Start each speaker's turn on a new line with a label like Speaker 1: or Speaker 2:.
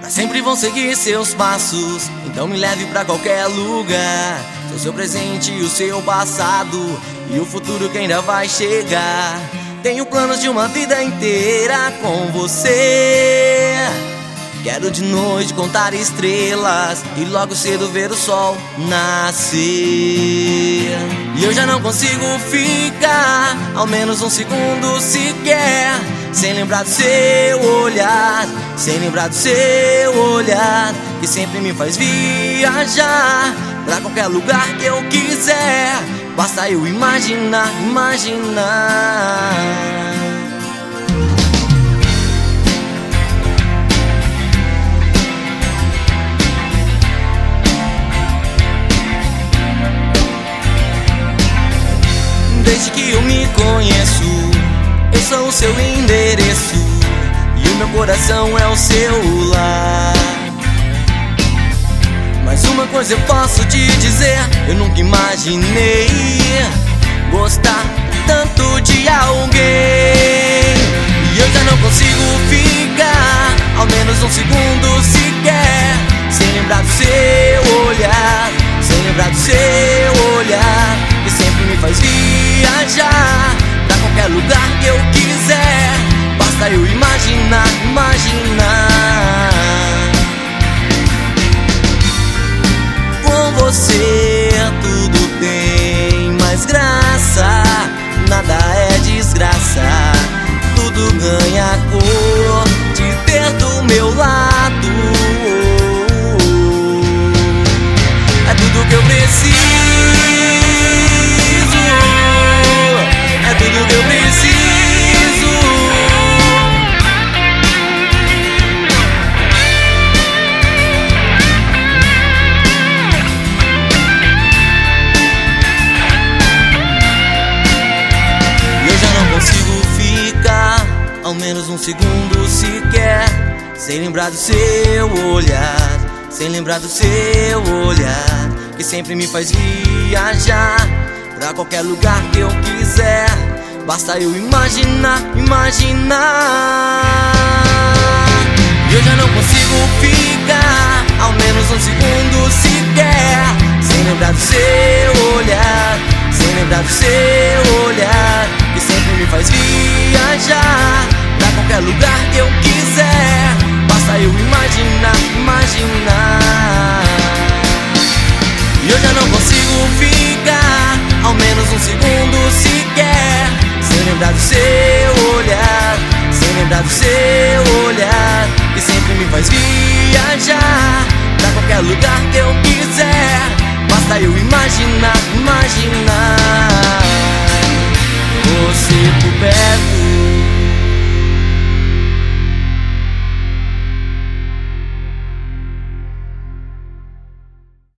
Speaker 1: Sempre vão seguir seus passos, então me leve pra qualquer lugar. Sou seu presente e o seu passado, e o futuro que ainda vai chegar. Tenho planos de uma vida inteira com você. Quero de noite contar estrelas e logo cedo ver o sol nascer. E eu já não consigo ficar ao menos um segundo sequer sem lembrar do seu olhar, sem lembrar do seu olhar, que sempre me faz viajar pra qualquer lugar que eu quiser. Basta eu imaginar, imaginar. Desde que eu me conheço, eu sou o seu endereço e o meu coração é o seu lar. Mas uma coisa eu posso te dizer, eu nunca imaginei gostar tanto de alguém. E eu já não consigo ficar ao menos um segundo sequer sem lembrar do seu olhar, sem lembrar do seu olhar, que sempre me faz viajar pra qualquer lugar que eu quiser. Basta eu imaginar, imaginar. Com você tudo tem mais graça, nada é desgraça, tudo ganha cor de ter do meu lado. É tudo que eu preciso, é tudo que eu preciso. Ao menos um segundo sequer sem lembrar do seu olhar, sem lembrar do seu olhar, que sempre me faz viajar pra qualquer lugar que eu quiser. Basta eu imaginar, imaginar. E eu já não consigo ficar ao menos um segundo sequer sem lembrar do seu olhar, sem lembrar do seu olhar, que sempre me faz viajar pra qualquer lugar que eu quiser. Basta eu imaginar, imaginar. E eu já não consigo ficar ao menos um segundo sequer sem lembrar do seu olhar, sem lembrar do seu olhar, que sempre me faz viajar pra qualquer lugar que eu quiser. Basta eu imaginar, imaginar.